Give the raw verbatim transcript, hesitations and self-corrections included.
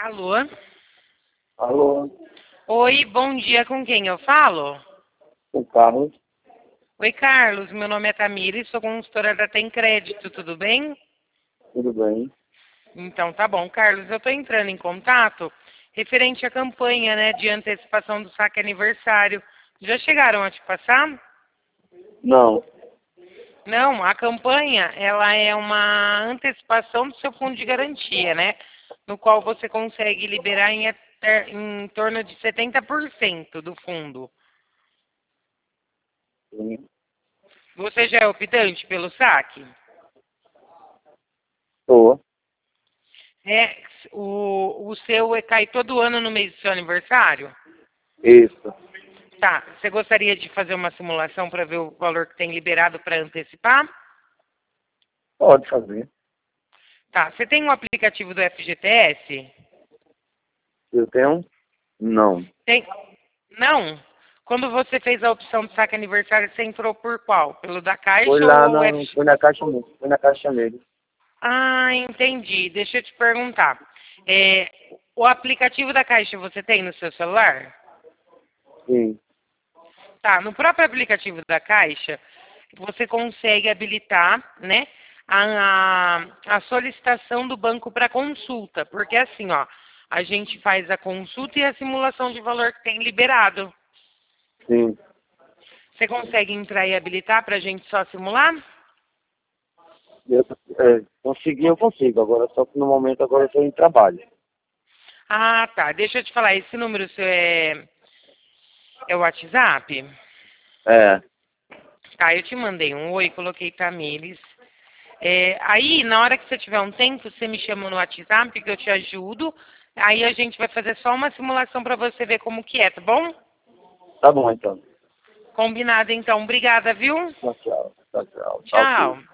Alô? Alô, Oi, bom dia, com quem eu falo? o Carlos, Oi, Carlos, meu nome é Tamires, sou consultora da Tem Crédito, tudo bem? tudo bem? Então tá bom, Carlos, eu tô entrando em contato referente à campanha, né, de antecipação do saque aniversário. Já chegaram a te passar? Não, Não, a campanha, ela é uma antecipação do seu fundo de garantia, né? No qual você consegue liberar em, até- em torno de setenta por cento do fundo. sim, Você já é optante pelo saque? tô, É, o, o seu é- cai todo ano no mês do seu aniversário? isso, Tá. Você gostaria de fazer uma simulação para ver o valor que tem liberado para antecipar? pode fazer. Tá. Você tem um aplicativo do F G T S? Eu tenho? Não. Tem? Não? Quando você fez a opção de saque aniversário, você entrou por qual? Pelo da Foi Caixa lá ou o na, F G T S? foi na caixa, mesmo, foi na caixa nele. Ah, entendi. Deixa eu te perguntar. É, o aplicativo da Caixa você tem no seu celular? Sim, Tá, no próprio aplicativo da Caixa, você consegue habilitar, né, a, a, a solicitação do banco para consulta, porque assim, ó, a gente faz a consulta e a simulação de valor que tem liberado. sim. Você consegue entrar e habilitar para a gente só simular? Eu, é, consegui, eu consigo. Agora, só que no momento agora eu estou em trabalho. Ah, tá. Deixa eu te falar, esse número seu é, é o WhatsApp? É, Tá, eu te mandei um oi, coloquei Tamires. É, aí, na hora que você tiver um tempo, você me chama no WhatsApp que eu te ajudo. Aí a gente vai fazer só uma simulação para você ver como que é, tá bom? tá bom então. Combinado, então. Obrigada, viu? Tchau, tchau. Tchau, tchau. Tá ok. Tchau.